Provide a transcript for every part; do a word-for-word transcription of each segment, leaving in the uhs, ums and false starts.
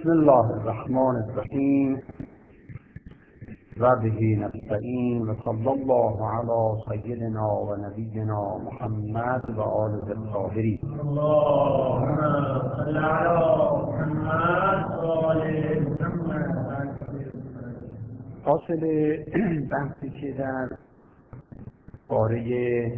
بسم الله الرحمن الرحیم و به نستعین و صلی الله علی سیدنا و نبینا محمد و آل الطاهرین. اللهم صل علی محمد و آل محمد. حاصل بحثی که در باره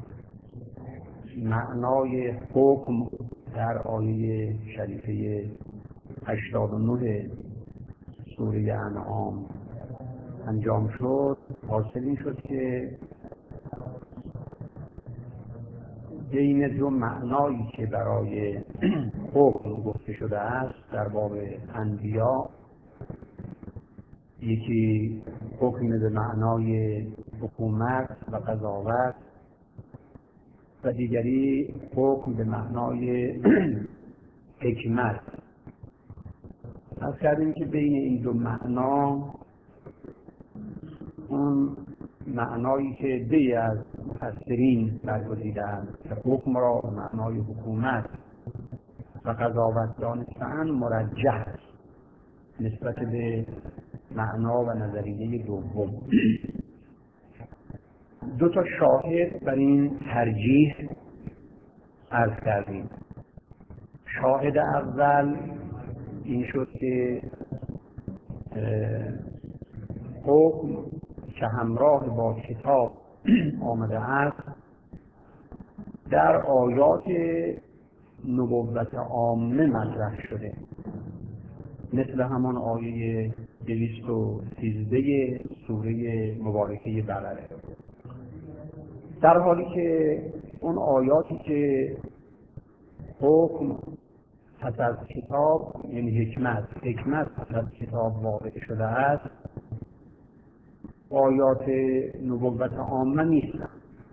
معنای حکم در آیه شریفه هشتاد و نه سوره انعام انجام شد، حاصل این شد که بین دو معنایی که برای حکم گفته شده است در باب انبیا، یکی حکم به معنای حکومت و قضاوت و دیگری حکم به معنای حکمت. از کردیم که بین این دو معنا اون معنایی که دی از مفسرین برگزیدند که حکم را به معنای حکومت و قضاوت دانستند مرجح است نسبت به معنا و نظریه دوم. دو تا شاهد بر این ترجیح عرض کردیم. شاهد اول این شد که حکم که همراه با کتاب آمده است در آیات نبوت عامه مطرح شده، مثل همان آیه دویست و سیزده سوره مبارکه بقره، در حالی که اون آیاتی که حکم پس از کتاب یعنی حکمت حکمت پس از کتاب واقع شده است آیات نبوت عامه نیستند،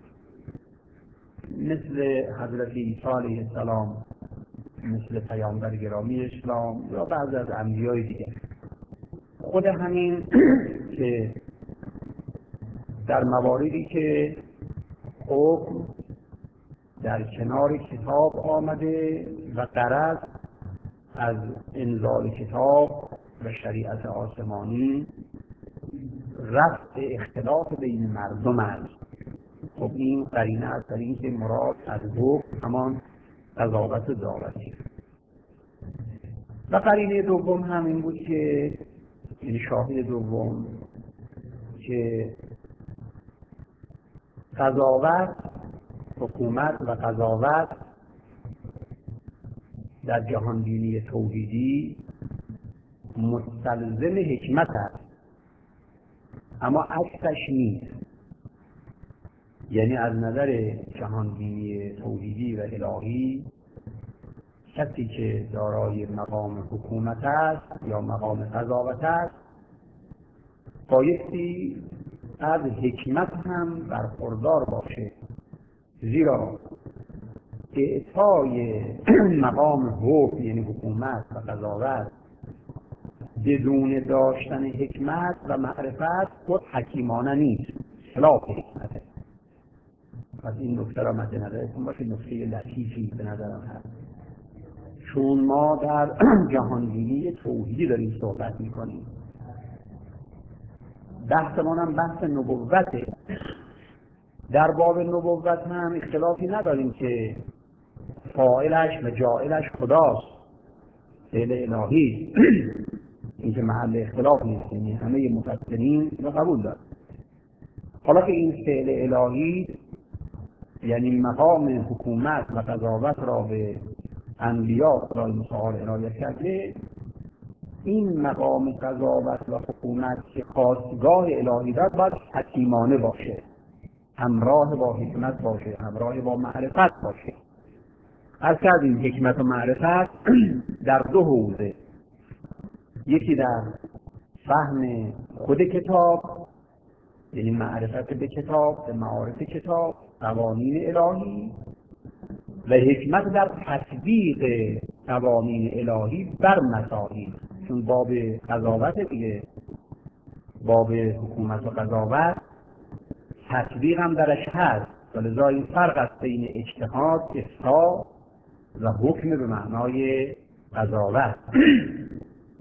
مثل حضرت عیسی علیه السلام، مثل پیامبر گرامی اسلام یا بعضی از انبیای دیگر. خود همین که در مواردی که حکم در کنار کتاب آمده و غرض از انزال کتاب و شریعت آسمانی رفع اختلاف بین مردم است. خب این قرینه است در این که مراد از حکم همان قضاوت و داوری. و قرینه دوم همین بود که یعنی شاهد دوم که قضاوت، حکومت و قضاوت در جهانبینی توحیدی مستلزم حکمت است، اما عکسش نیست. یعنی از نظر جهانبینی توحیدی و الهی کسی که دارای مقام حکومت است یا مقام قضاوت است بایستی از حکمت هم برخوردار باشه، زیرا اعطای مقام حکم یعنی حکومت و قضاوت بدون داشتن حکمت و معرفت خود حکیمانه نیست، خلاف حکمته. پس این نکته را مد نظرتون باشه، نکته لطیفی به نظرم هست، چون ما در جهانبینی توحیدی داریم صحبت میکنیم. بحثمان هم بحث نبوته. در باب نبوت هم اختلافی نداریم که فاعلش و جاعلش خداست، فعل الهی، این که محل اختلاف نیست، یعنی همه مفسرین اینو قبول دارن. حالا که این فعل الهی یعنی مقام حکومت و قضاوت را به انبیا خدای متعال عنایت کرده، این مقام قضاوت و حکومت که خاستگاه الهی دارد باید حکیمانه باشه، همراه با حکمت باشه، همراه با معرفت باشه. از کردیم حکمت و معرفت در دو حوزه، یکی در فهم خود کتاب یعنی معرفت به کتاب، به معارف کتاب، قوانین الهی، و حکمت در تطبیق قوانین الهی بر مسائل، چون باب قضاوت دیگه، باب حکومت و قضاوت تطبیق هم درش هست، ولذا این فرق است بین اجتهاد افتاء و حکم به معنای قضاوت.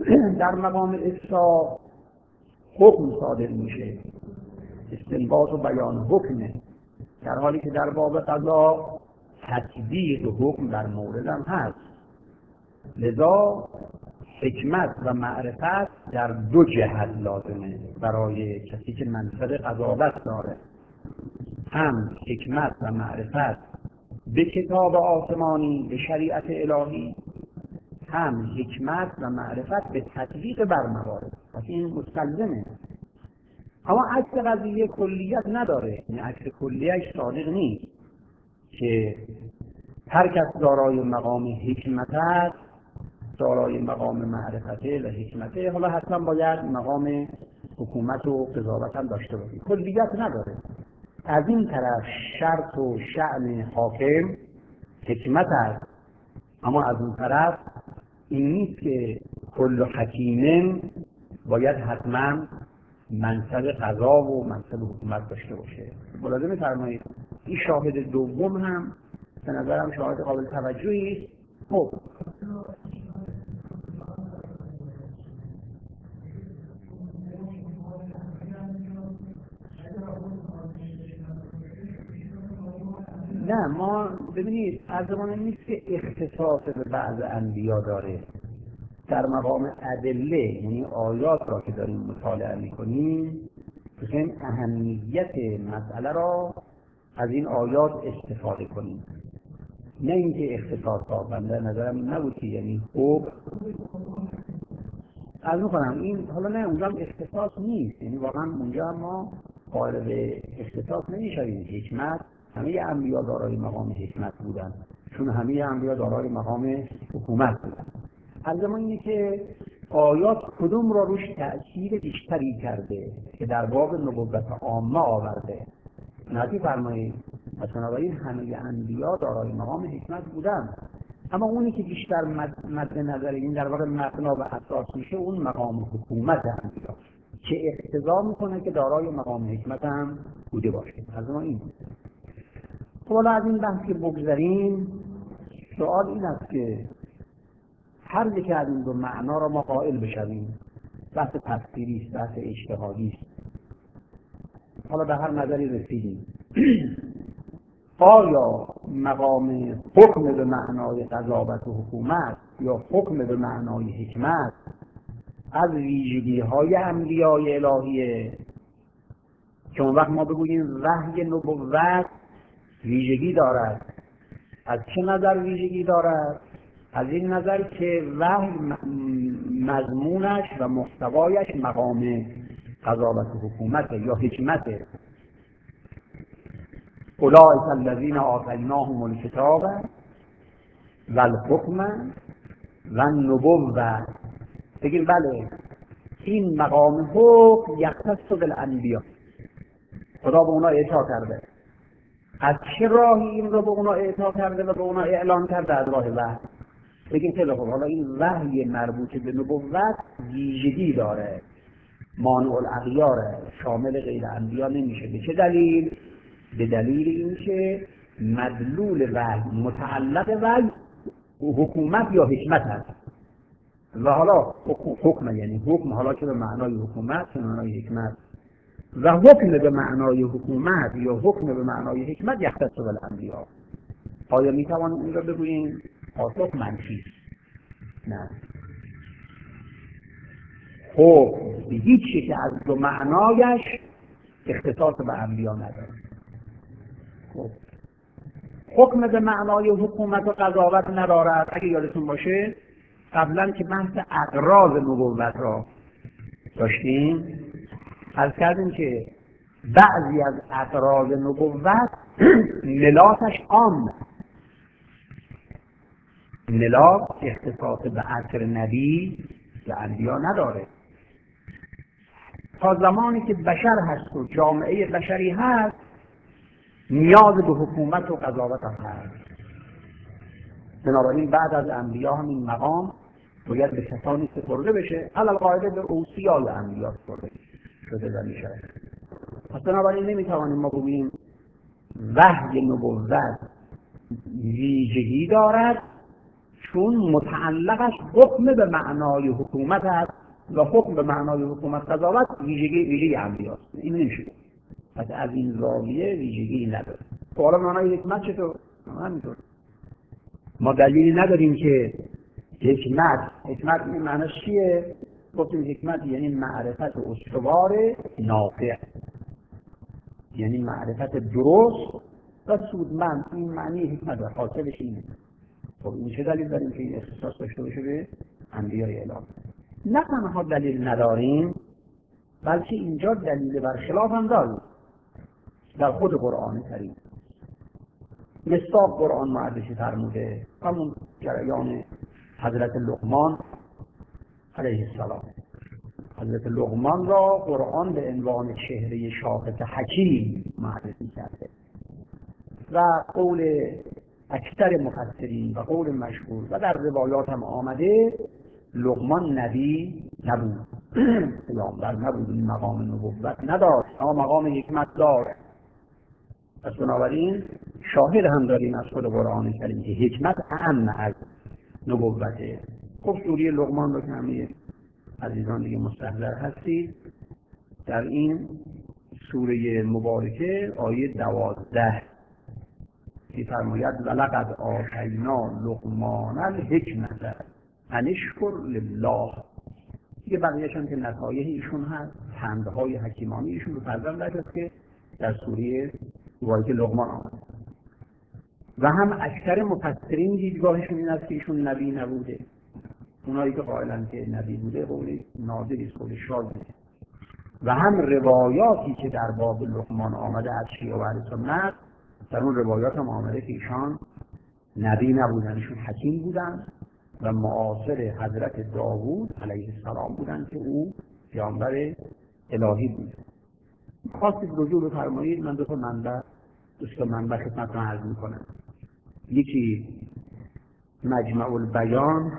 در مقام اصلاح حکم صادر میشه، استنباط و بیان حکمه، در حالی که در باب قضا تطبیق حکم در مورد هم هست. لذا حکمت و معرفت در دو جهت لازمه برای کسی که منصب قضاوت داره، هم حکمت و معرفت به کتاب آسمانی، به شریعت الهی، هم حکمت و معرفت به تطبیق بر موارد. پس این مستلزمه. اما عکس قضیه کلیت نداره، یعنی عکس کلیهش صادق نیست که هر کس دارای مقام حکمت است، دارای مقام معرفته و حکمته، حالا حتما باید مقام حکومت و قضاوت هم داشته باشه. کلیت نداره. از این طرف شرط و شأن حاکم حکمت است، اما از اون طرف این نیست که کل حکیمن باید حتما منصب قضا و منصب حکومت داشته باشه. ملاحظه می‌فرمایید این شاهد دوم هم به نظرم شاهد قابل توجهی است. خب نه، ما ببینید از زمان نیست که اختصاص به بعض انبیا داره. در مقام ادله، یعنی آیات را که داریم مطالعه میکنیم، بخوایم اهمیت مسئله را از این آیات استفاده کنیم، نه اینکه اختصاص ها. بنده نظرم این نبود که یعنی خوب از میکنم این حالا نه اونجا هم اختصاص نیست، یعنی واقعا اونجا هم ما قائل به اختصاص نمیشویم. حکمت، همه انبیا دارای مقام حکمت بودن، چون همه انبیا دارای مقام حکومت بودن. الزام اینه که آیات کدوم را روش تأثیر بیشتری کرده که در باب نبوت عامه آورده. نظیر فرمایید مثلا این همه انبیا دارای مقام حکمت بودن، اما اونی که بیشتر مد, مد نظر این در واقع مبنا و اساس میشه اون مقام حکومت انبیا که اقتضا میکنه که دارای مقام حکمت هم بوده باشه. از ما این حالا از این بحث که بگذاریم، سوال این است که هر یک از این دو معنا را ما قائل بشویم. بحث تفسیری است، بحث اجتهادی است. حالا به هر نظری رسیدیم. آیا مقام حکم به معنای قضاوت و حکومت یا حکم به معنای حکمت از ویژگی های انبیای الهیه که اون وقت ما بگوییم وحی نبوت ویژگی دارد؟ از چه نظر ویژگی دارد؟ از این نظر که وحی مضمونش و محتوایش مقام قضاوت و حکومت یا حکمت. اولئک الذین آتیناهم الکتاب و الحکم و النبوة. بگیم بله این مقام حکم یختص بالانبیا، خدا به اونا اعطا کرده. از چه راهی این رو به اونا اعطا کرده و به اونا اعلان کرده؟ از راه وحی. بگیم خیلی خوب، حالا این وحی مربوط به نبوت ویژگی داره، مانع الاغیاره، شامل غیر انبیا نمیشه. به چه دلیل؟ به دلیل اینکه مدلول وحی، متعلق وحی حکومت یا حکمت هست. و حالا حکم یعنی حکم، حالا که به معنای حکومت، به معنای حکمت، و حکم به معنای حکومت یا حکم به معنای حکمت یختص بالانبیا. آیا میتوان این را بگوییم؟ پاسخ منفی نه. حکم به هیچ چیزی از دو معنایش اختصاص به انبیا نداره. خب حکم به معنای حکومت و قضاوت ندارد. اگه یادتون باشه قبلا که بحث اغراض نبوت را داشتیم، عرض کردیم که بعضی از اغراض نبوت ملاکش عام، ملاک اختصاص به عصر نبی به انبیا نداره. تا زمانی که بشر هست و جامعه بشری هست نیاز به حکومت و قضاوت هم هست. بنابراین بعد از انبیا هم این مقام باید به کسانی سپرده بشه، علی القاعده به اوصیای انبیا سپرده شده و میشه. پس بنابراین نمیتوانیم ما بگوییم وحی نبوت ویژگی دارد چون متعلقش حکم به معنای حکومت است و حکم به معنای حکومت قضاوت ویژگی ویژگی انبیاست. این نمیشه. پس از این زاویه ویژگی نداره. حالا معنای حکمت چطور؟ همینطور. ما دلیلی نداریم که حکمت حکمت این معناش چیه؟ گفتیم حکمت یعنی معرفت استوار نافع، یعنی معرفت درست و سودمند. این معنی حکمت حاصلش اینه. خب این چه دلیل داریم که این اختصاص داشته باشه به انبیای الهی؟ نه تنها دلیل نداریم، بلکه اینجا دلیل بر خلاف هم داریم در خود قرآن کریم. مصداق قرآن معرفی فرموده، همون جریان حضرت لقمان علیه السلام. حضرت لقمان را قرآن به عنوان چهره شاخص حکیم معرفی کرده و قول اکثر مفسرین و قول مشهور و در روایات هم آمده لقمان نبی نبود، پیامبر نبود، این مقام نبوت نداشت، اما مقام حکمت داشت. پس بنابراین شاهد هم داریم از خود قرآن کریم که حکمت اعم از نبوته. خب سوره لقمان رو که همه عزیزان دیگه مستحضر هستید، در این سوره مبارکه آیه دوازده که فرماید ولقد آتینا لقمان الحکمت ان اشکر لله. دیگه بقیه‌اش هم که نصایح ایشون هست، پندهای حکیمانه ایشون رو فرزند هست که در سوره مبارکه لقمان آمده. و هم اکثر مفسرین دیدگاهشون این است که ایشون نبی نبوده. اونایی که قائلن که نبی بوده قول نادری است، قول شاذه. و هم روایاتی که در باب لقمان آمده از شیعه و اهل سنت، در اون روایات هم آمده که ایشان نبی نبودن، ایشون حکیم بودن و معاصر حضرت داوود علیه السلام بودن که او پیامبر الهی بود. خواستید رجوع بفرمایید، من دو تا منبع دو تا منبع خدمتتون عرض میکنم. یکی مجمع البیان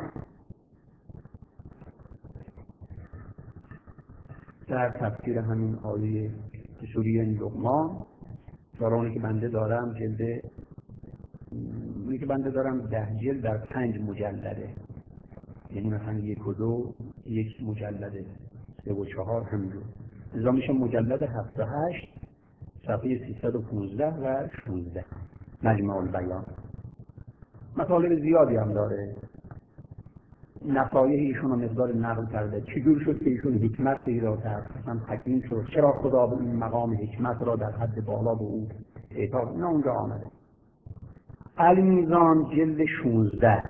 در تفسیر همین آیه سوره لقمان، دارانی که بنده دارم جلد اونی که بنده دارم ده جلد در پنج مجلده، یعنی مثلا یک و دو یک مجلده، سه و چهار همینجور، ازا میشه مجلد هفت و هشت صفحه سیصد و پانزده و شانزده. مجمع البیان مطالب زیادی هم داره، نصایح ایشون رو مقدار نقل کرده، چجور شد که ایشون حکمت پیدا کرد، مثلا حکیم شد، چرا خدا به این مقام حکمت را در حد بالا به او اعطا، نه اونجا آمده. المیزان جلد شانزده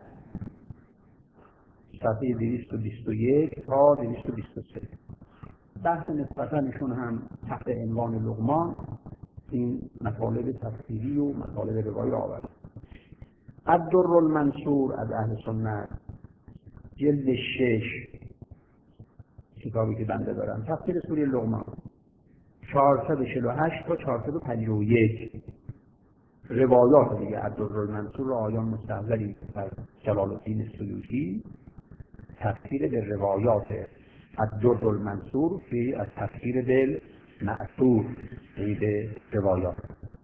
صفحه دویست و بیست و یک تا دویست و بیست و سه. بحث نسبتا ایشون هم تحت عنوان لقمان این مطالب تفسیری و مطالب روایی آورد. الدر المنصور از اهل سنت جلد شش، کتابی که بنده دارم، تفسیر سوره لقمان، چهارصد و چهل و هشت تا چهارصد و پنجاه و یک. روایات دیگه الدر المنصور را آیان مستحضری در جلال الدین سیوطی تفسیر به روایات الدر المنصور فی از تفسیر بالمأثور، یعنی به روایات.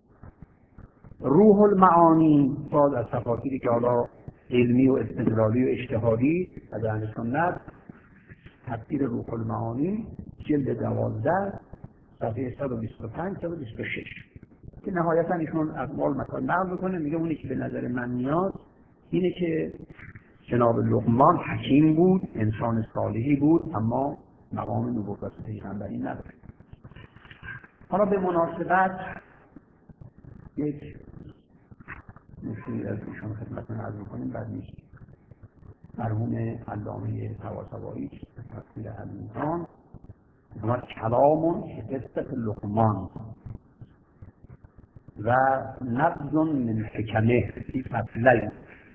روح المعانی باز از تفاسیری که حالا علمی و استدلالی و اجتهادی از اهل سنت، تفسیر روح المعانی جلد دوازده صفحه صد و بیست و پنج تا بیست و شش که نهایتا ایشون اقوال مطالب نقل میکنه، میگه اونی که به نظر من میاد اینه که جناب لقمان حکیم بود، انسان صالحی بود، اما مقام نبوت پیغمبری نداشت. حالا به مناسبت یک نکته‌ای از ایشون خدمتتون عرض می‌کنیم، بعد نیست. مرحوم علامه طباطبایی تفسیر المیزان ما کلام قصه لقمان و نبذ من حکمه فی فصلین.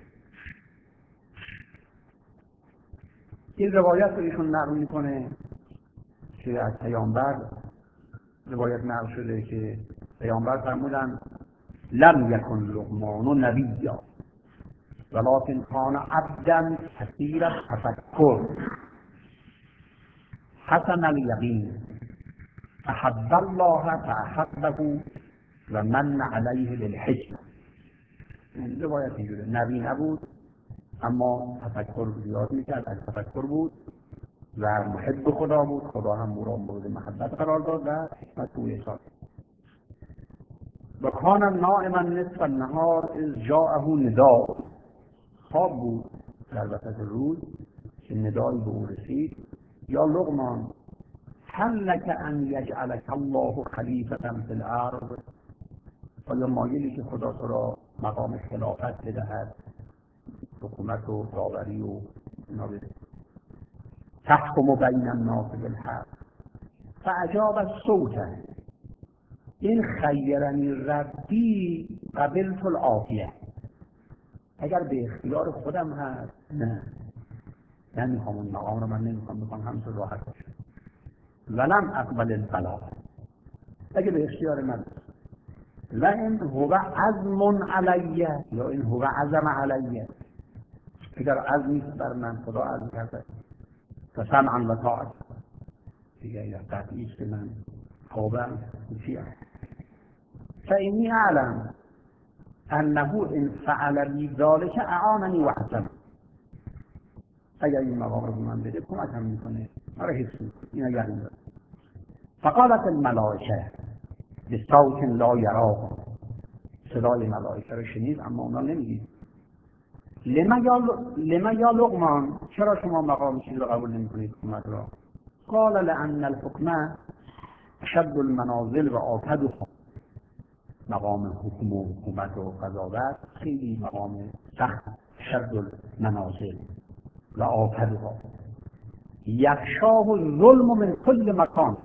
این روایت رو ایشون نقل میکنه که از پیامبر روایت نقل شده که پیامبر فرمودن لم یکن لقمان نبیا ولکن کان عبدا کثیر التفکر حسن الیقین احب الله فاحبه و من علیه بالحکمه. روایت اینجوره، نبی نبود اما تفکر زیاد میکرد، از تفکر بود و محب خدا بود، خدا هم او را مورد محبت قرار داد و حکمت او احساس. و کان نائما نصف النهار اذ جاءه نداء، خواب بود در وسط روز که ندایی به او رسید: یا لقمان هل لک ان یجعلک الله خلیفة فی الارض، آیا مایلی که خدا تو را مقام خلافت بدهد، حکومت و داوری و اینا بده، تحکم بین الناس بالحق. فاجاب الصوت این خیرنی ربی قبلت العافیه، اگر به اختیار خودم هست نه، نمیخوام اون مقام رو، من نمیخوام، میخوام همینطور راحت باشم. ولم اقبل البلاء، اگه به اختیار من و این هو عزم علیه، یا این هو عزم علیه، اگر عزمی بر من خدا عزم کرده فسمعا و طاعت، دیگه یا قطعی است که من خوابم چیه. فإنی اعلم انه ان فعل بی ذلک اعاننی و حسن، اگر این مقام رو به من بده کمکم میکنه، مرا حفظ میکنه، این اگر این داره. فقالت الملائکه بصوت لا یراه، صدای ملائکه رو شنید اما اونا نمیدید. لما یا لما یا لقمان، چرا شما مقام چیز رو قبول نمیکنید حکومت را؟ قال لأن الحکم اشد المنازل و آکدها، مقام حکم و حکومت و قضاوت خیلی مقام سخت، اشد المنازل و آکدها، یخشاه الظلم من کل مکان،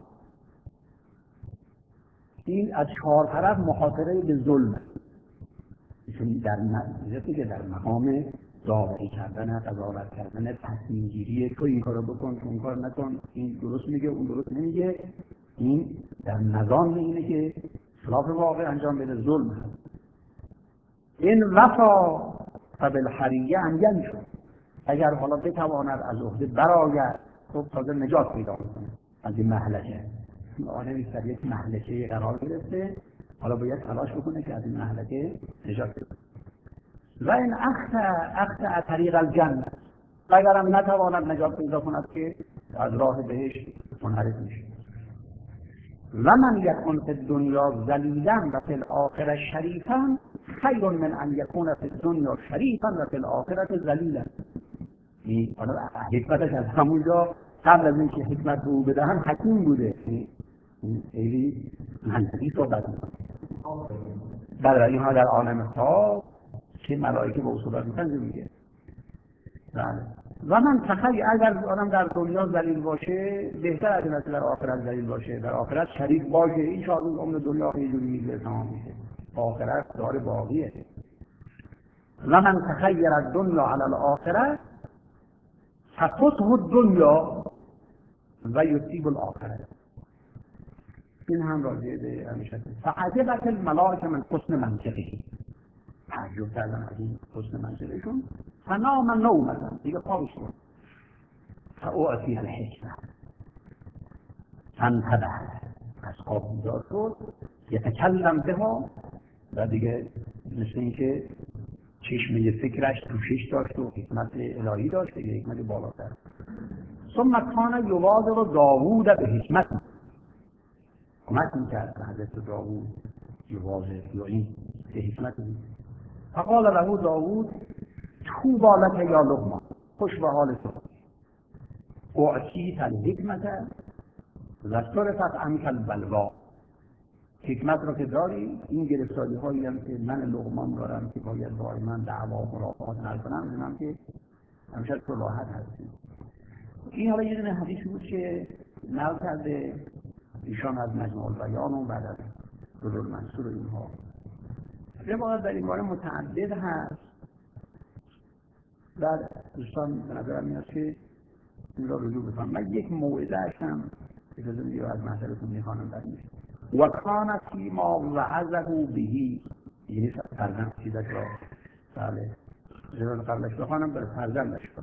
این از چهار طرف مخاطره به ظلم، چون در نتیجه که در مقام داوری کردن، قضاوت کردن، تصمیم گیری، تو این کارو بکن، تو اون کار نکن، این درست میگه اون درست نمیگه، این در نظام اینه که خلاف واقع انجام بده، ظلم هست. این وفا فبالحریه انجام شد، اگر حالا بتواند از عهده برآید تو تازه نجات پیدا میکنه از این مهلکه. آدمی در یک مهلکه قرار گرفته، حالا باید تلاش بکنه که از این مهلکه نجات پیدا. و این اخت اخت طریق الجنه، اگرم نتواند نجات پیدا کند که از راه بهشت منحرف میشه. و من یکون فی الدنیا ذلیلا و فی الاخره شریفا خیر من ان یکون فی الدنیا شریفا و فی الاخره ذلیلا. این حالا حکمتش از همونجا قبل از اینکه حکمت رو بدهم حکیم بوده، این خیلی منطقی صحبت میکنه. بله اینها در عالم خواب که ملائکه به او صحبت میکنه میگه. بله و من تخیل اگر آدم در دنیا ذلیل باشه بهتر از این است در آخرت ذلیل باشه، در آخرت شریف باشه، این چهار روز عمر دنیا یه جوری میگذره تمام میشه، آخرت دار باقیه. و من تخیل از دنیا علی الاخره فقطه الدنیا و یصیب الاخره، این هم راجعه به همیشه. فعجبت الملائکه من حسن منطقی، تعجب کردن از این حسن منطقشون. فنام نومتن، دیگه خوابش بود. فاعطی الحکمه فانتبه، از خواب بیدار شد، یتکلم بها، و دیگه مثل اینکه چشمه فکرش توشش داشت و حکمت الهی داشت، دیگه حکمت بالاتر. ثم کان یواظب داوود به حکمت، کمک میکرد حضرت داوود یواظب یا این به حکمت. فقال له داوود طوبی لک یا لقمان، خوش به حال تو، اعطیت الحکمت و صرفت عنک البلوا، حکمت رو که داری، این گرفتاری هایی هم که من لقمان دارم که باید با من دعوا و مرافعات حل کنم، میدونم که همیشه تو راحت هستی. این حالا یه دونه حدیثی بود که نقل کرده ایشان از مجموع البیان و بعد از رجل منصور اینها. روایات در این باره متعدد هست و دوستان به نظرم میاد که این را رجوع بکنم. من یک موعظه هستم اجازه میدید از محضرتون میخوانم در این. و کان فیما وعظه بهی، یعنی فرزند چیزش را بله جلال قبلش بخوانم بر فرزندش کنم.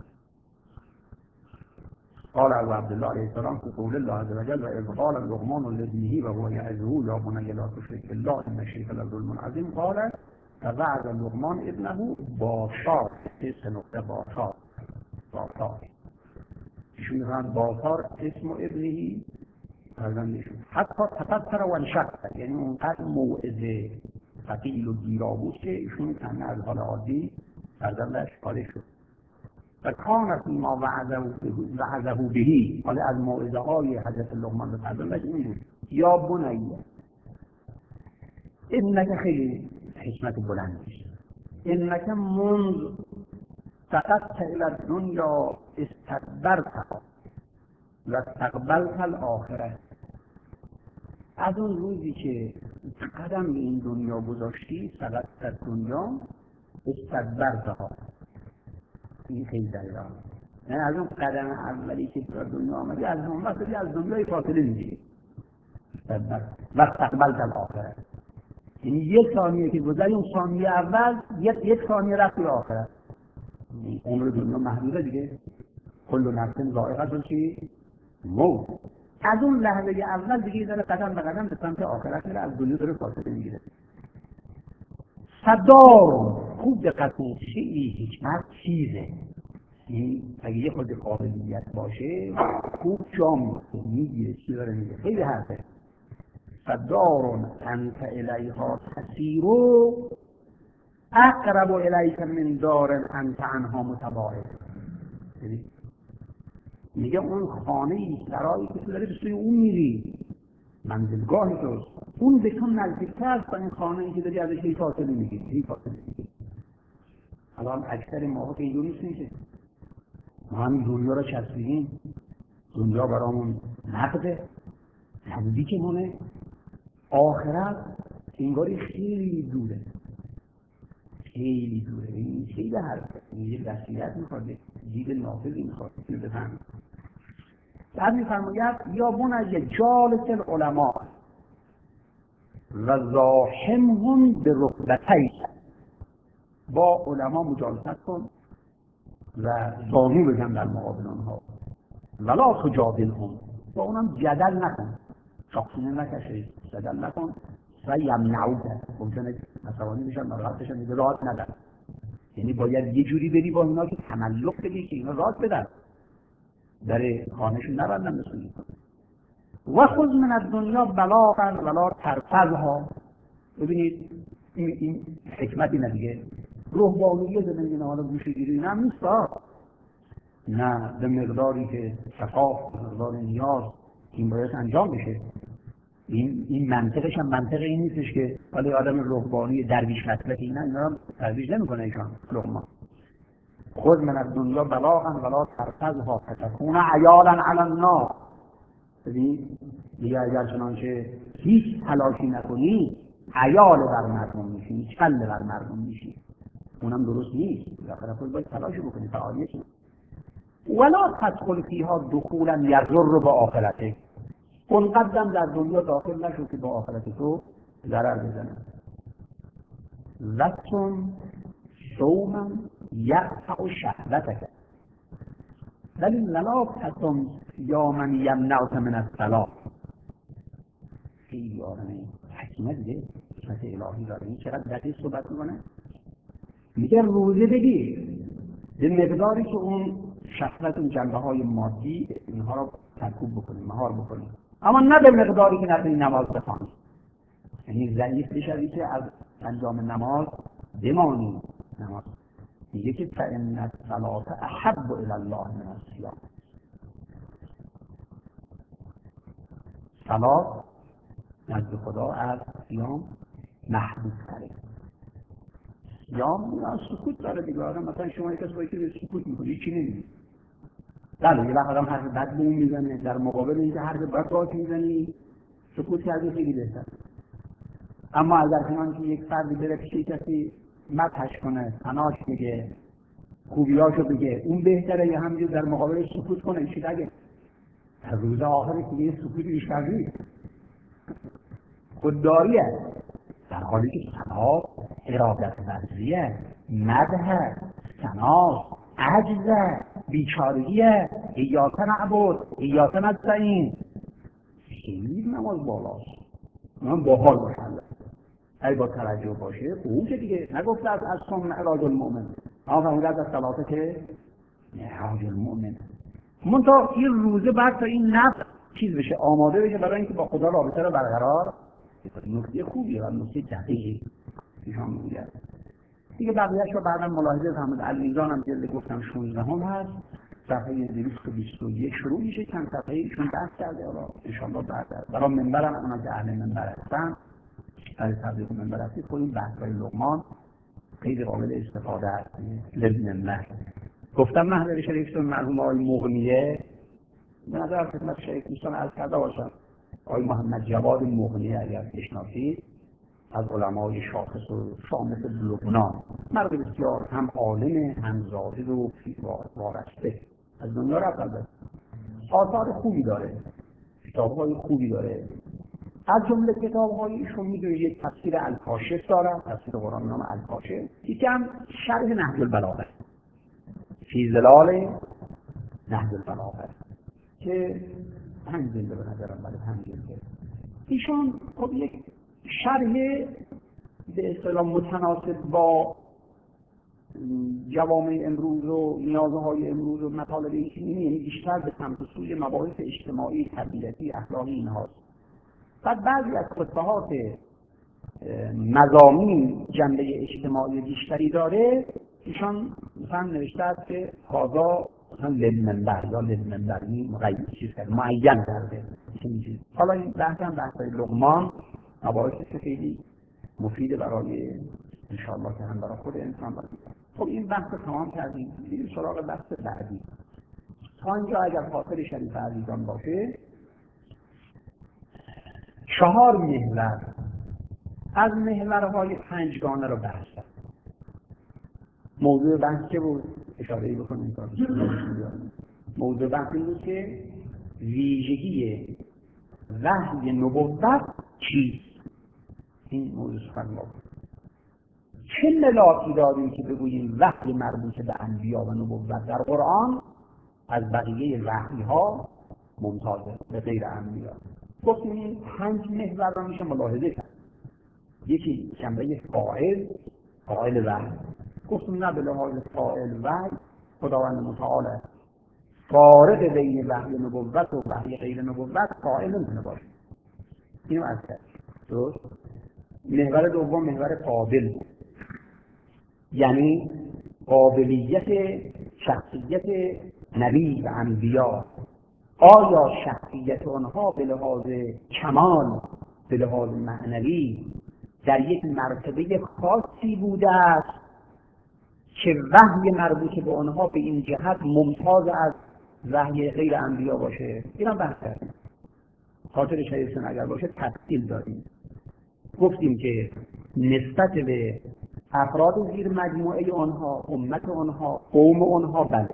قال ابو عبدالله علیه السلام که قول الله عز وجل و اذ قال لقمان لابنه و هو یعظه یا بنی لا تشرک بالله ان الشرک لظلم عظیم، قال و وعد لقمان ابنه باشار، سه نقطه باشار باشار ایشون میگن باشار اسم ابنهی فرزندشون، حتی تفسر و انشق، یعنی اونقدر موعظه ثقیل و گیرا بود که ایشون تنه از حال عادی فرزندش پاره شد. و کان فیما وعظه بهی، حالا از موعظه های حضرت لقمان به فرزندش این بود: یا بنیه، اینکه خیلی حکمت بلندی، اینکه منذ سقطت الی الدنیا استدبرتها و استقبلت الاخره، از اون روزی که قدم به این دنیا گذاشتی، سقطت دنیا استدبرتها، این خیلی دقیقه، یعنی از اون قدم اولی که به دنیا آمدی از اون وقتی از دنیای فاصله میگیری و استقبلت الاخره، یعنی یک ثانیه که گذری اون ثانیه اول یک یک ثانیه رفت به آخرت. عمر دنیا محدوده دیگه، کل نفس ذائقه چی؟ موت. از اون لحظه اول دیگه داره قدم به قدم به سمت آخرت میره، از دنیا داره فاصله میگیره. صدار خوب دقت کنید، خیلی حکمت چیزه، این اگه یه خود قابلیت باشه خوب جا میگیره، چی داره میگه، خیلی حرفه. صدار انت الیها تسیرو اقرب الیک من دار انت عنها متباعد. میگه اون خانه ای سرایی که تو داری به سوی اون میری، منزلگاهی تو، اون به تو نزدیکتر است تا این خانه ای که داری ازش هی فاصله میگیری هی فاصله میگیری. الان اکثر ما که اینجور نیستیم که ما همین دنیا رو چسبیدیم، دنیا برامون نقده، نزدیکمونه، آخرت انگاری خیلی دوره، خیلی دوره. این خیلی حرفه، این یه وصیت میخواد، دید نافذی میخواد اینو بفهمید. بعد میفرماید یا بنی جالس العلماء و زاحمهم به رکبتیک، با علما مجالست کن و زانو بزن در مقابل آنها، ولا تجادلهم، با اونم جدل نکن، شاخصونه نکشه، جدل نکن. و یمنعوک، ممکنه عصبانی بشن، ناراحت بشن، میگه راحت ندن، یعنی باید یه جوری بری با اینا که تملق بدی که اینا راحت بدن، در خانهشون نبندن بسونی. و خذ من الدنیا بلاغا ولا ترفضها. ببینید این, این حکمت اینه دیگه، روحانیت زندگی حالا گوشه گیری نه نیست، نه به مقداری که شفاف، به مقدار نیاز این باید انجام بشه. این این منطقش هم منطق این نیستش که ولی آدم روحانی درویش مطلق اینا اینا رو ترویج نمیکنه ایشان لقمان. خود من از دنیا بلاغا ولا ترفضها فتكون عیالا علی الناس. ببین دیگه اگر چنانچه هیچ تلاشی نکنی عیال بر مردم میشی، چله بر مردم میشی، اونم درست نیست. بالاخره خود باید تلاشی بکنی، فعالیت کنی. ولا تدخل فیها دخولا یضر به آخرته، اون قدم در دنیا داخل نشو که با آخرت تو ضرر بزنه. لکن صوما یقطع شهوتک، ولی ولا تصم یا من یمنعک من الصلاة. خیلی آدمه حکیمه دیگه، حکمت الهی داره. این چقدر دقیق صحبت میکنه، میگه روزه بگیر به مقداری که اون شهوت، اون جنبه های مادی اینها رو ترکوب بکنی، مهار بکنی، اما نه به مقداری که نتونی نماز بخوانی، یعنی ضعیف بشوی که از انجام نماز بمانی. نماز میگه که فإن الصلاة احب الی الله من الصیام، صلاة نزد خدا از صیام محبوب تره. صیام از سکوت داره دیگه، آدم مثلا شما یک کس باید که سکوت میکنی چی نمیدی، بله یه وقت آدم حرف بد به اون میزنه، در مقابل اینکه حرف بد باید میزنی سکوت کردی خیلی بهتر. اما اگر چنانچه یک فردی بره پیش کسی مدحش کنه، ثناش بگه، خوبیاشو بگه، اون بهتره یا همینجور در مقابلش سکوت کنه؟ چی نگه؟ روز آخری که یه سکوتی بیشتر نیست، خودداریه، در حالی که ثنا ارادت ورزیه، مدح، ثنا عجزه، بیچارگیه، ایاک نعبد ایاک نستعین. خیلی نماز بالاست، من باحال باشم. اگه با توجه باشه اون که دیگه نگفته از از صوم معراج المؤمن، اما فرموده از صلاته که معراج المؤمن. منتها این روزه بعد تا این نفس چیز بشه، آماده بشه برای اینکه با خدا رابطه رو برقرار. نکته خوبیه و نکته دقیقی ایشان میگه دیگه. بقیه‌اش رو بعدا ملاحظه فرمود. المیزان هم جلد گفتم شانزده هم هست، صفحه دویست و بیست و یک شروع میشه، چند صفحه ایشون بحث کرده. حالا انشاءالله بعد برای منبرم اونا که اهل منبر هستن، برای تبلیغ منبر هستید، خود این بحث‌های لقمان خیلی قابل استفاده است لازم الله. گفتم محضر شریفتون مرحوم آقای مغنیه، به نظر خدمت شریف دوستان عرض کرده باشم، آقای محمد جواد مغنیه اگر بشناسید، از علمای شاخص و شامخ لبنان، مرد بسیار هم عالم هم زاهد و وارسته، از دنیا رفت. البته آثار خوبی داره، کتاب‌های خوبی داره. از جمله کتاب‌های ایشون می‌دونید یک تفسیر الکاشف داره، تفسیر قرآن نام الکاشف، یکی هم شرح نهج البلاغه فی ظلال نهج البلاغه که هم جلده به نظرم بله هم جلده. ایشون خب یک شرح به اصطلاح متناسب با جوامع امروز و نیازهای امروز و مطالب این، یعنی بیشتر به سمت سوی مباحث اجتماعی، تربیتی، اخلاقی اینهاست. بعد بعضی از خطبهات مضامین جنبه اجتماعی بیشتری داره، ایشان مثلا نوشته است که هذا مثلا للمنبر یا للمنبری مقید چیز کرده، معین کرده. حالا این بحث هم بحث‌های لقمان مباحث خیلی مفید برای انشاءالله که هم برای خود انسان باشه. خب این بحث رو تمام کردیم، بریم سراغ بحث بعدی. تا اینجا اگر خاطر شریف عزیزان باشه، چهار محور از محورهای پنجگانه رو بحث کرد. موضوع بحث چه بود؟ اشاره‌ای بکنیم تا موضوع بحث این بود که ویژگی وحی نبوت چیست؟ این موضوع سخن ما بود. چه ملاکی داریم که بگوییم وحی مربوط به انبیا و نبوت در قرآن از بقیه وحی‌ها ممتازه به غیر انبیا؟ گفتیم این پنج محور را میشه ملاحظه کرد. یکی جنبه فاعل، فاعل وحی. گفتیم نه به لحاظ فاعل وحی خداوند متعال فارق بین وحی نبوت و وحی غیر نبوت فاعل نمیتونه باشه. اینو از کرد. درست؟ محور دوم محور قابل بود، یعنی قابلیت شخصیت نبی و انبیا. آیا شخصیت آنها به لحاظ کمال، به لحاظ معنوی در یک مرتبه خاصی بوده است که وحی مربوط به آنها به این جهت ممتاز از وحی غیر انبیا باشه؟ اینا بحث کردیم. خاطر شریفتون اگر باشه تفصیل داریم. گفتیم که نسبت به افراد زیر مجموعه آنها، امت آنها، قوم آنها بله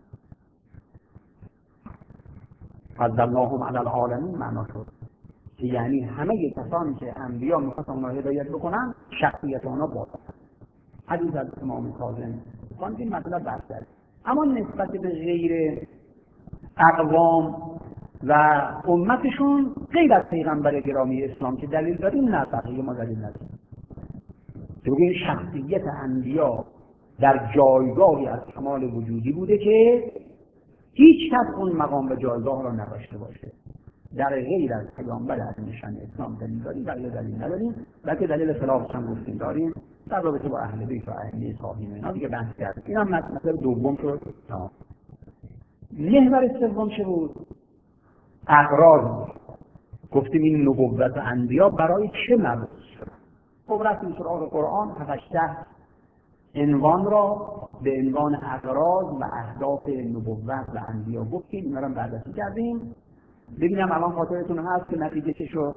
فضلناهم علی العالمین معنا شد، یعنی همه کسانی که انبیا میخواستن اونها هدایت بکنن شخصیت آنها بالا. حدیث از امام کاظم این مطلب بحث کرد. اما نسبت به غیر اقوام و امتشون غیر از پیغمبر گرامی اسلام که دلیل داریم، نه بقیه ما دلیل نداریم. بگیم شخصیت انبیا در جایگاهی از کمال وجودی بوده که هیچ کس اون مقام و جایگاه را نداشته باشه. در غیر از پیامبر از نشان اسلام دلیل داریم، بقیه دلیل نداریم، بلکه دلیل خلافش هم گفتیم داریم در رابطه با اهل بیت و ائمه صالحین. اینا دیگه بحث کردیم. این هم مطلب دوم شد. تمام. محور سوم چه بود؟ اغراض. گفتیم این نبوت انبیا برای چه مبعوث شد؟ خب رفتیم سراغ قرآن، هفت عنوان را به عنوان اغراض و اهداف نبوت و انبیا گفتیم. اینا رو بررسی کردیم. ببینم الان خاطرتون هست که نتیجه چه شد؟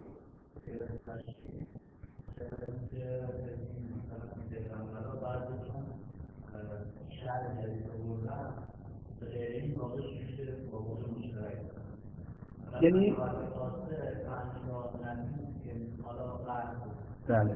یعنی بله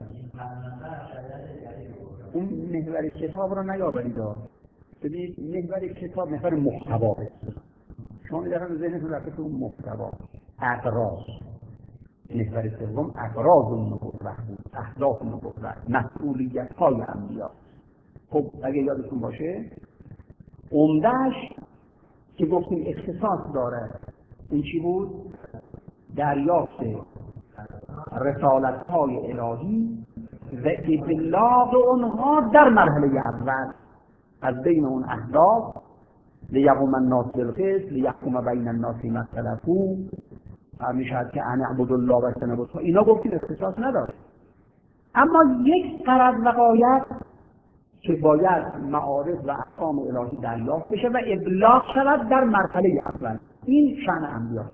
اون محور کتاب رو نیاورید. ببینید محور کتاب محور محتوا است. شما می‌دونید ذهنتون رفته تو اون محتوا، اغراض. محور سوم اغراض النبوت بود، اهداف نبوت، مسئولیت های انبیا. خب اگه یادتون باشه عمدهش که گفتیم اختصاص داره این چی بود؟ دریافت رسالت های الهی و ابلاغ اونها در مرحله اول. از بین اون اهداف لیقوم الناس بالقسط لیحکم بین الناس فیما اختلفوا، میشد که ان اعبدوا الله و اجتنبوا الطاغوت، اینا گفتیم اختصاص نداره. اما یک غرض و غایت که باید معارف و احکام الهی دریافت بشه و ابلاغ شود در مرحله اول، این شأن انبیا.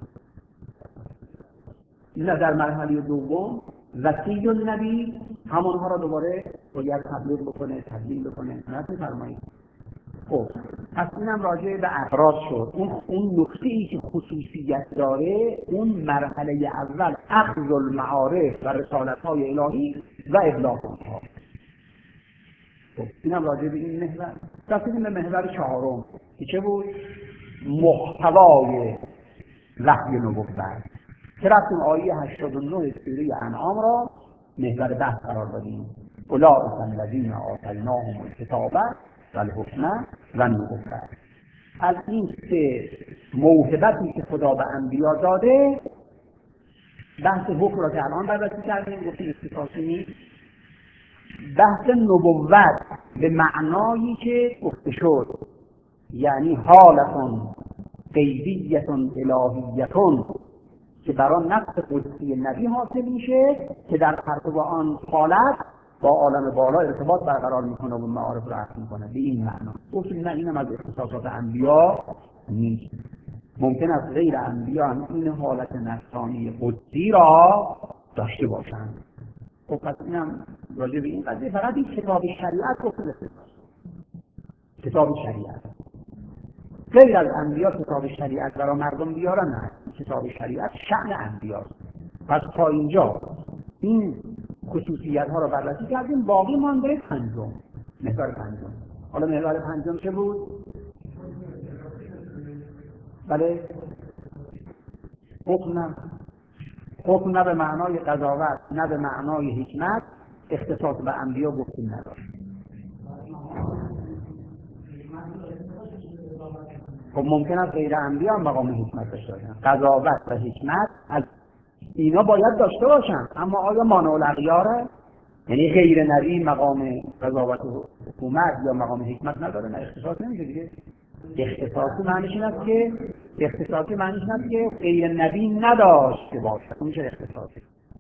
نه در مرحله دوم وصی النبی همونها را دوباره باید تبلیغ بکنه، تبیین بکنه. نفرمایید. خب پس اینم راجع به اغراض شد. اون اون نکته‌ای که خصوصیت داره اون مرحله اول اخذ المعارف و رسالت‌های الهی و ابلاغ آنها. خب اینم راجع به این محور. رسیدیم به محور چهارم که چه بود؟ محتوای وحی نبوت. که رفتیم آیه هشتاد و نه سوره انعام را محور بحث قرار دادیم. اولئک الذین آتیناهم الکتاب و الحکم و النبوة. از این سه موهبتی که خدا به انبیا داده بحث حکم را که الان بررسی کردیم گفتیم اختصاصی نیست. بحث نبوت به معنایی که گفته شد، یعنی حالتون غیبیتون الهیتون که برای نفس قدسی نبی حاصل میشه که در پرتو آن حالت با عالم بالا ارتباط برقرار میکنه و معارف رو عرض میکنه. به این معنا گفتیم نه اینم از اختصاصات انبیا نیست. ممکن است غیر انبیا هم این حالت نفسانی قدسی را داشته باشند. خب پس اینم راجع به این قضیه فقط این کتاب شریعت گفته بشه. کتاب شریعت غیر از انبیا کتاب شریعت برای مردم بیارن، نه، کتاب شریعت شأن انبیاست. پس تا اینجا این خصوصیت ها رو بررسی کردیم. باقی مانده پنجم، محور پنجم. حالا محور پنجم چه بود؟ بله حکم نه حکم نه به معنای قضاوت نه به معنای حکمت، اختصاص به انبیا گفتیم نداره. خب ممکن است غیر انبیا هم مقام حکمت داشته باشن. قضاوت و حکمت از اینا باید داشته باشن، اما آیا مانع الاغیاره؟ یعنی غیر نبی مقام قضاوت و حکومت یا مقام حکمت نداره؟ نه، اختصاص نمیشه دیگه. اختصاصی معنیش این است که اختصاصی معنیش این است که غیر نبی نداشته باشد. اون میشه اختصاصی.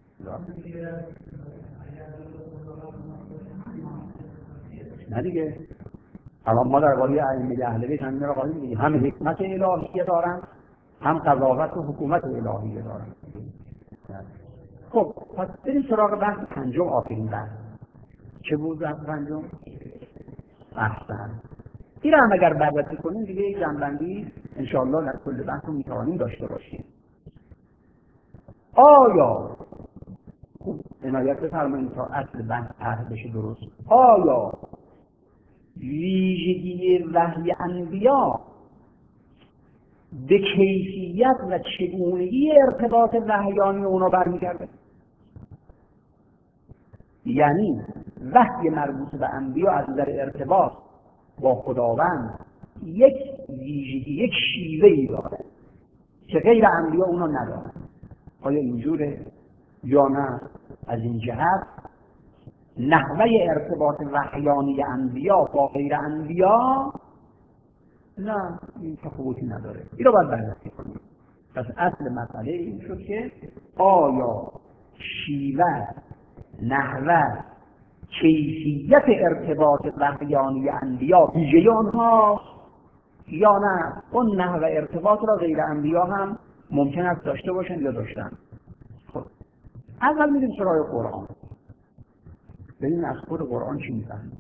نه دیگه. الان ما در قالی ائمه اهل بیت هم را قالی میگیم هم حکمت الهیه دارن هم قضاوت و حکومت الهیه دارن. خب پس بریم سراغ بحث پنجم، آخرین بحث. چه بود بحث پنجم؟ احسن. این هم اگر بررسی کنیم دیگه یک جنبندی انشاءالله در کل بحث رو میتوانیم داشته باشیم. آیا خوب عنایت بفرمایید تا اصل بحث طرح بشه درست. آیا ویژگی وحی انبیا به کیفیت و چگونگی ارتباط وحیانی اونا برمیگرده؟ یعنی وحی مربوط به انبیا از نظر ارتباط با خداوند یک ویژگی، یک شیوه‌ای داره که غیر انبیا اونا نداره. آیا اینجوره یا نه؟ از این جهت نحوه ارتباط وحیانی انبیا با غیر انبیا نه، این تفاوتی نداره. این رو باید بررسی کنیم. پس اصل مسئله این شد که آیا شیوه، نحوه، کیفیت ارتباط وحیانی انبیا ویژه آنها یا نه اون نحوه ارتباط را غیر انبیا هم ممکن است داشته باشند یا داشتن. خب اول میریم سراغ قرآن. ببین از خود قرآن چی میفهمیم.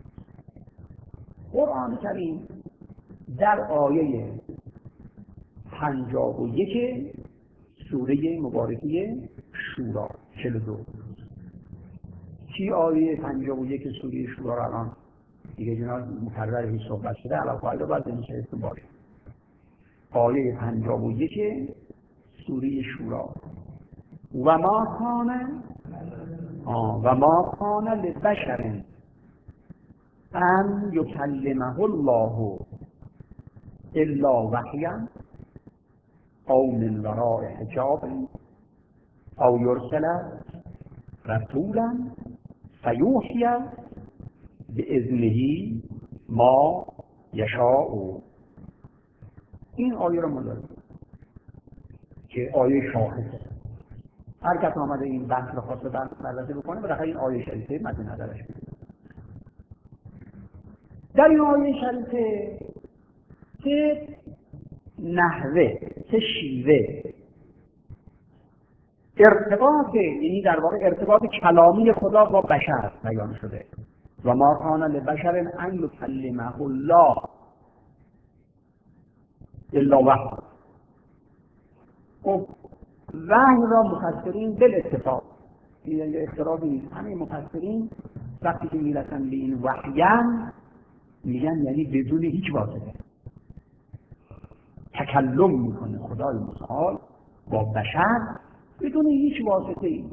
قرآن کریم در آیه پنجاه و یک سوره مبارکه شورا چهل و دو. کی آیه پنجاه و یک سوره شورا را الان دیگه جناب مکرر هیچ صحبت شده علاوه قاعده باید نمیشه اسم باشه. آیه پنجاه و یک سوره شورا و ما کان و ما کان لبشر ان یکلمه الله الا وحیا او من وراء حجاب او یرسل رسولا فیوحی باذنه ما یشاء. این آیه رو ما داریم که آیه شاهد، هر کس آمده این بحث رو خواسته بررسی بکنه بالاخره این آیه شریفه مد نظرش بگیره. در این آیه شریفه که نحوه، که شیوه ارتباط، یعنی در واقع ارتباط کلامی خدا با بشر بیان شده. و ما کان لبشر ان یکلمه الله الا وحی. خب وحی را مفسرین بالاتفاق، یعنی اختلافی نیست، همه مفسرین وقتی که میرسن به این وحیان میگن یعنی بدون هیچ واسطه تکلم میکنه خدای متعال با بشر بدون هیچ واسطه ای.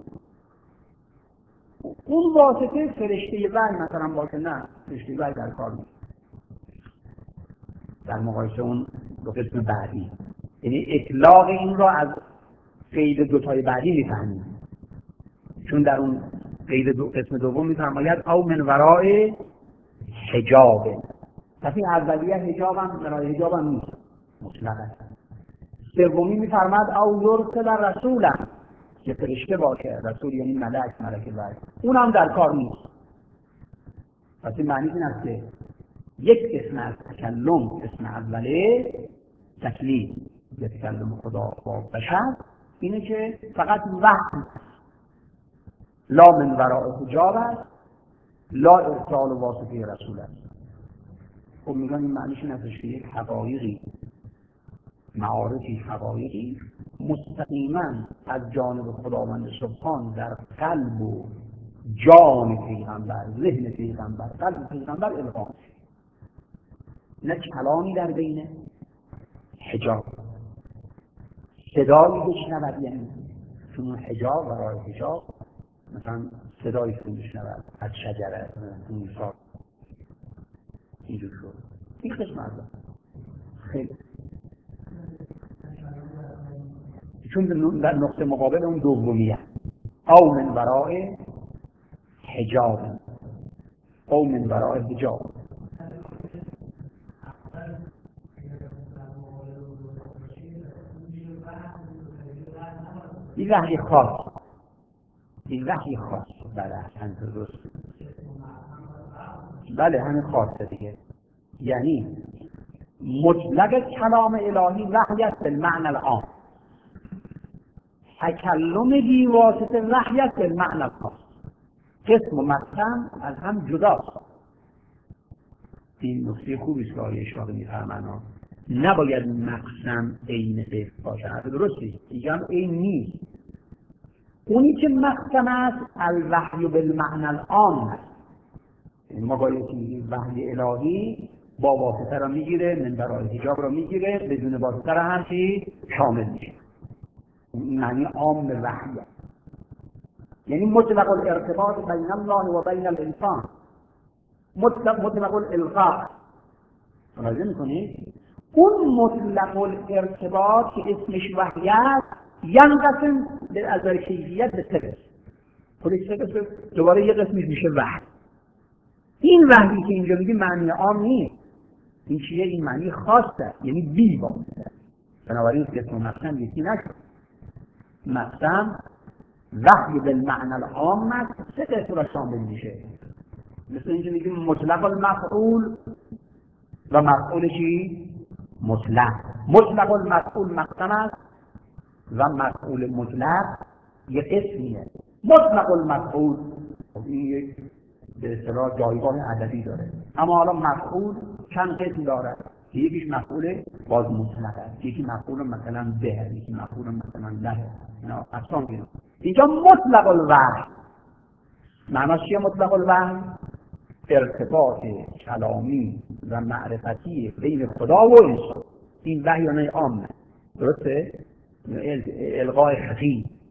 اون واسطه فرشته وحی مثلا باشه، نه فرشته وحی در کار نیست در مقایسه اون دو قسم بعدی. یعنی اطلاق این را از قید دوتای بعدی میفهمید، چون در اون قید دو قسم دوم میفرماید او من وراء حجاب. پس این اولیه حجاب هم ورای حجاب هم نیست مطلقا. سومی میفرماد او یرسل رسولا، که فرشته باشه، رسول یعنی ملک، ملک وحی، اون هم در کار نیست. پس این معنی این است که یک اسم از تکلم، اسم اوله تکلیم، یک تکلم خدا با بشر اینه که فقط وحی، لا من وراء حجاب است، لا ارسال واسطه رسول است. خب میگن این معنیش این است که یک حقایقی، معارفی، حقایقی مستقیما از جانب خداوند سبحان در قلب و جان پیغمبر، ذهن پیغمبر، قلب پیغمبر القا میشه. نه کلامی در بین حجاب، صدایی بشنود، یعنی چون حجاب ورای حجاب مثلا صدایی که بشنود از شجره موسی اینجور شد. این قسم از خیلی چون در نقطه مقابل اون دومیه او من وراء حجاب، او من وراء حجاب. این وحی خاص، این وحی خاص بله حسن درست، بله همین خاصه دیگه. یعنی مطلق کلام الهی وحی است بالمعنى العام، تکلم بی واسطه وحی است بالمعنى الخاص. قسم و مقسم از هم جداست. این نکته خوبی است که آیه اشاره می‌فرمایند. نباید مقسم عین قسم باشه، درسته؟ دیگه این نیست. اونی که مقسم است الوحی بالمعنى العام است. ما بایدی وحی الهی با واسطه را میگیره، من برای حجاب را میگیره، بدون واسطه را هم چی شامل میشه. این معنی عام وحی، یعنی مطلق الارتباط بین الله و بین الانسان، مطلق مطلق الالقاء. توجه میکنید؟ اون مطلق الارتباط که اسمش وحی است ینقسم به از کیفیت به سه قسم. خودش سه قسم، دوباره یه قسمش میشه وحی. این وحی که اینجا میگه معنی عام نیست، این چیه؟ این معنی خاصه، یعنی بی واسطه. بنابراین قسم و مقسم یکی نشد. مقسم وحی بالمعنى العام است، سه قسم را شامل میشه. مثل اینجا میگیم مطلق المفعول و مفعول چی؟ مطلق. مطلق المفعول مقسم است و مفعول مطلق یک اسمیه. مطلق المفعول این یک به اصطلاح جایگاه عددی داره، اما حالا مفعول چند قسم داره که یکیش مفعول باز مطلق است، یکی مفعول مثلا به، یکی مفعول مثلا له، اینا اقسام میشه. اینجا مطلق الوحی معناش چیه؟ مطلق الوحی ارتباط کلامی و معرفتی بین خدا و انسان. این وحی عامه، درسته؟ القای خفی،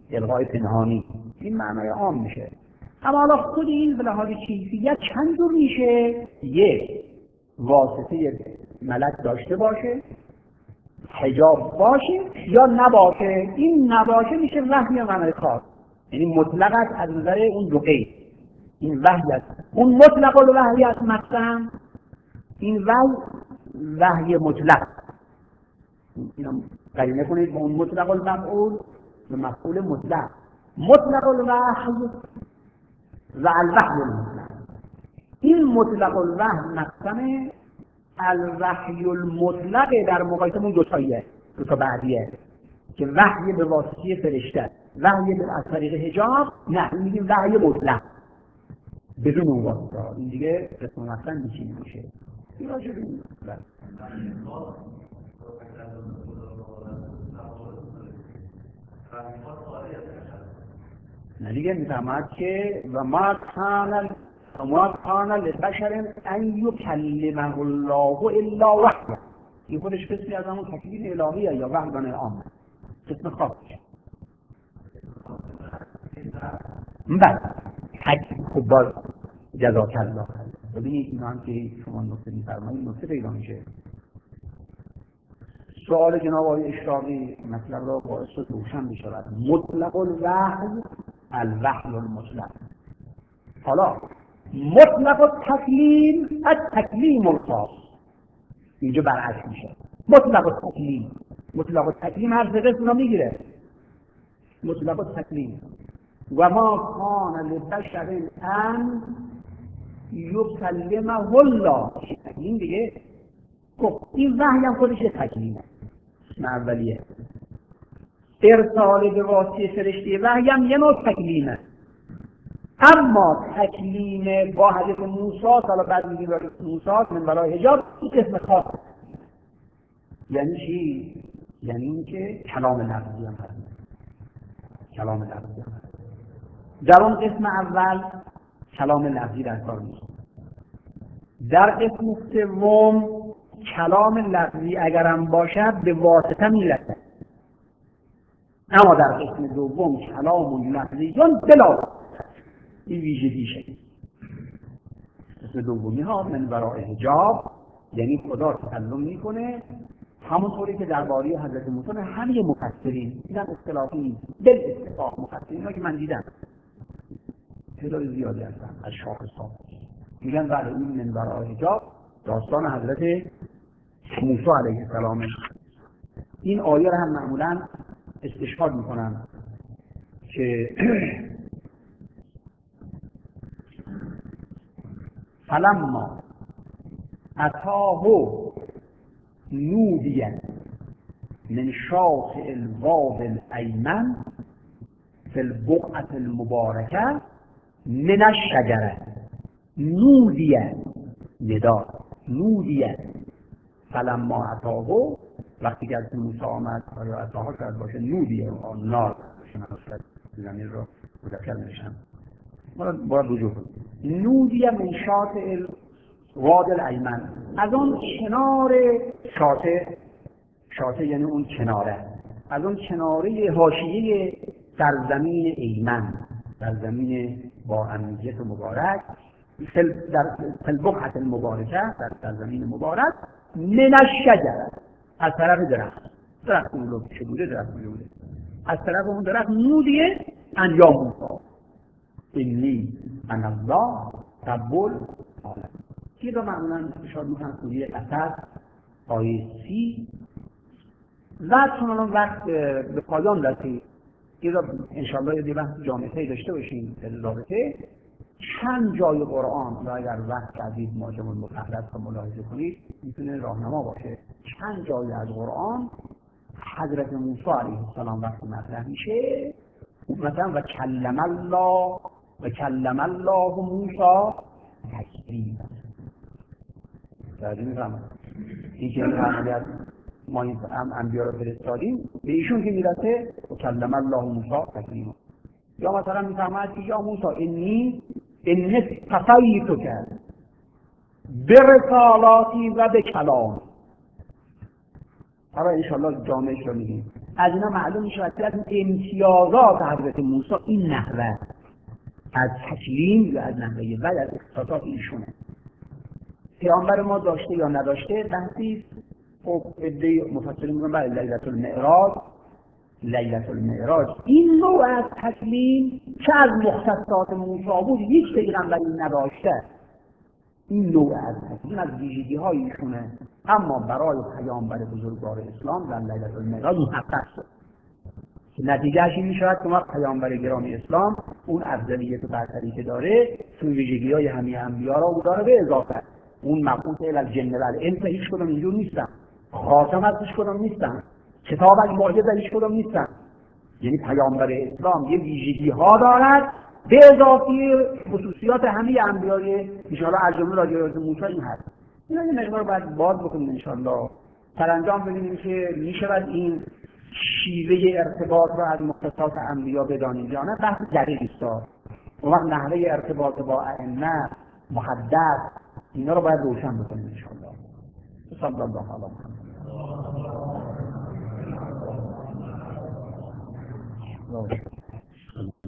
الغای پنهانی، این معنای عام میشه. اما حالا خود این به لحاظ کیفیت چند جور میشه؟ یک، واسطه ملک داشته باشه، حجاب باشه یا نباشه. این نباشه میشه وحی معنای خاص، یعنی مطلق است از نظر اون دو قید. این وحی است، اون مطلق الوحی است مقسم، این وحی وحی مطلق. اینو قرینه کنید با اون مطلق المفعول به مفعول مطلق. مطلق الوحی و الوحی المطلق. این مطلق الوحی مقسم الوحی المطلق در مقایسه اون دو تاییه، دو تا بعدیه که وحی به واسطه فرشته، وحی از طریق حجاب، نه این میگیم وحی مطلق بدون اون واسطه. این دیگه قسم مقسم میچینی میشه. این راجع به این نه دیگه میفهمد که و ما کان و ما کان لبشر ان یکلمه الله الا وحی. این خودش قسمی از همون تکلیم الهیه یا وحی بن العام، قسم خاصش. بعد خب باز جزاک الله. ببینید اینا هم که شما نکته می‌فرمایید نکته پیدا میشه. سوال جناب آقای اشراقی مطلب را باعث شد روشن می‌شود. مطلق الوحی الوحی المطلق. حالا مطلق التکلیم التکلیم الخاص، اینجا برعکس میشه. مطلق التکلیم مطلق التکلیم هر سه قسم رو میگیره. مطلق التکلیم و ما کان لبشر ان یکلمه الله، تکلیم دیگه. خب این وحی هم خودش تکلیمه، اسم اولیه. ارسال به واسطه فرشته وحی هم یه نوع تکلیمه. اما تکلیم با حضرت موسی، حالا بعد میگیم حضرت موسی من ورای حجاب، این قسم خاصه. یعنی چی؟ یعنی اینکه کلام لفظی هم هست. کلام لفظی هم هست. در اون قسم اول کلام لفظی در کار نیست. در قسم سوم کلام لفظی اگرم باشد به واسطه میرسد، اما در قسم دوم کلام لفظی بلا این ویژگی شد. قسم دومی ها من ورای حجاب، یعنی خدا تکلم میکنه همونطوری که درباره حضرت موسی همه مفسرین دیدن اختلافی نیست، بل اتفاق مفسرین ها که من دیدم تعداد زیادی هستن از شاخصان میگن بله این من ورای حجاب داستان حضرت موسی علیه السلام. این آیه را هم معمولا استشهاد میکنن که فلما اتاه نودی من شاطئ الواد الایمن فی البقعة المبارکه من الشجره. نودیه ندا، نودیه فلما اتاه، وقتی که از موسی آمد یا اتاها کرد باشه نودیه و نار باشه، من اصلا زمین رو مذکر میشم باید رجوع کنم. نودیه من شاطئ الواد الایمن، از اون کنار شاطئ، شاطئ یعنی اون کناره، از اون کناره حاشیه سرزمین ایمن، سرزمین با امنیت مبارک، در البقعة المبارکه، در سرزمین مبارک، من الشجره، از طرف درخت، درخت اون رو که بوده درخت بوده، از طرف اون درخت نودیه ان یا موسی انی انا الله رب العالمین. این رو معمولا اشاره میکنن سوره قصص آیه سی. و چون الان وقت به پایان رسید، این رو انشاءالله یه بحث جامعه داشته باشیم در رابطه چند جای قرآن را اگر وقت کردید ماجم المفرد رو ملاحظه کنید میتونه راهنما باشه. چند جای از قرآن حضرت موسی علیه السلام وقتی مطرح میشه مثلا و کلم الله و کلم الله موسی تکلیما. درجه میفهمم این که فرمودید ما این انبیا رو فرستادیم به ایشون که میرسه و کلم الله موسی تکلیما. یا مثلا میفهمد که یا موسی انی انی اصطفیتک برسالاتی و به کلام، حالا انشاءالله جامعش رو میگیم. از اینا معلوم میشه از امتیازات حضرت موسی این نحوه از تکلیم یا از نحوه و از اختصاصات ایشونه. پیامبر ما داشته یا نداشته بحثی خب عده مفسرین میگن برای لیلة المعراج لیلة المعراج این نوع از تکلیم که از مختصات موسی بود هیچ پیغمبری نداشته. این نوع از تکلیم از ویژگی های ایشونه، اما برای پیامبر بزرگوار اسلام در لیلة المعراج محقق شد. نتیجهش این میشود که ما پیامبر گرامی اسلام اون افضلیت و برتری که داره چون ویژگی های همه انبیا را او داره به اضافه اون مبعوث الی الجن و الانس هیچ کدوم اینجور نیستن، خاتم از هیچ کدوم نیستن، کتاب از معجزه هیچ کدوم نیستن. یعنی پیامبر اسلام یه ویژگی ها دارد به اضافه خصوصیات همه انبیای ان شاء الله از جمله راجع به موسی این هست. اینا یه مقدار باید باز بکنیم ان شاء الله. سرانجام ببینیم که میشود این شیوه ارتباط رو از مختصات انبیا بدانیم یا نه، بحث دقیقی است. اون وقت نحوه ارتباط با ائمه محدث اینا رو باید روشن بکنیم ان شاء الله. صلی الله علیه و آله.